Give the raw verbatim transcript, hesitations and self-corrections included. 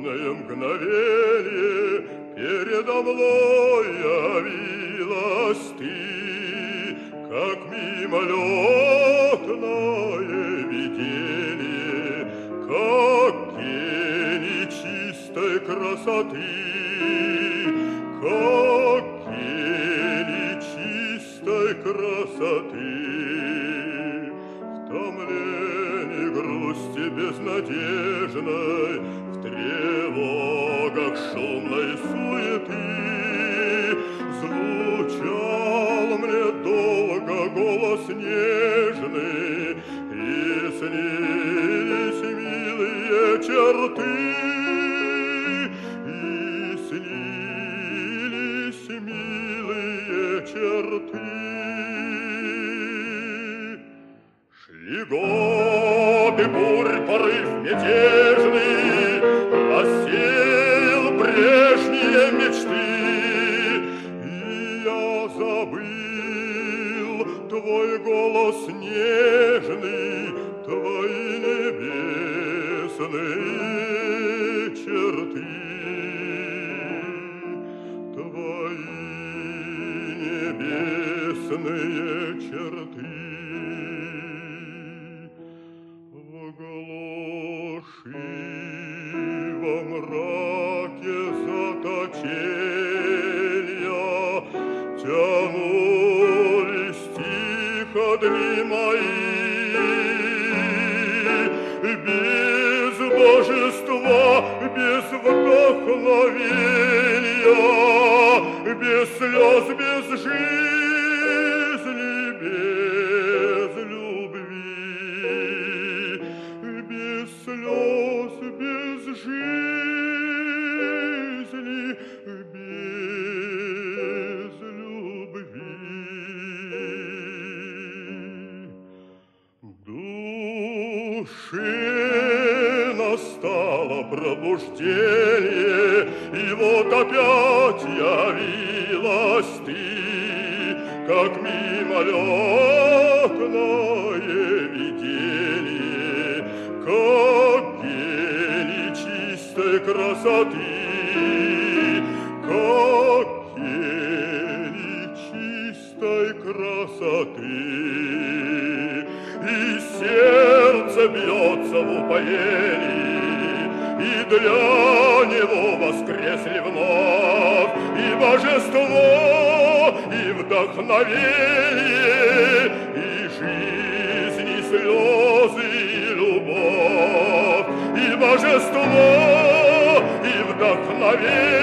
чудное мгновение передо мной явилась ты, как мимолетное видение, как гений чистой красоты, как гений чистой красоты. В томлении грусти безнадежной, в тревогах шумной суеты звучал мне долго голос нежный, и снились милые черты, и снились милые черты. Шли годы, бурь, порыв мятежный рассеял прежние мечты, и я забыл твой голос нежный, твои небесные черты, твои небесные черты. Во мраке заточения тянулись тихо дни мои, без божества, без вдохновения, без слез, без жизни, без любви, без слез, без жизни, без любви. Душе настало пробуждение, и вот опять явилась ты, как мимолетное видение, как гений чистой красоты, как гений чистой красоты. И сердце бьется в упоении, и для него воскресли вновь и божество, и вдохновение, и жизнь, и слезы, и любовь, и божество, и вдохновение.